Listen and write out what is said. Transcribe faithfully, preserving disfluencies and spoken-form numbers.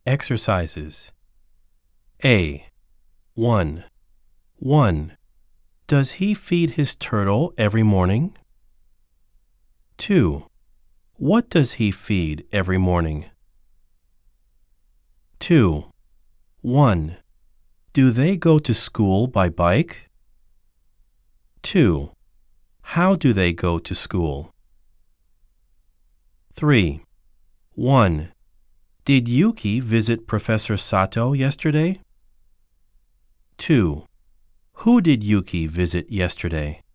Exercises. A. one. one. Does he feed his turtle every morning? two. What does he feed every morning? two. one. Do they go to school by bike? two. How do they go to school? three. one. Did Yuki visit Professor Sato yesterday? two. Who did Yuki visit yesterday?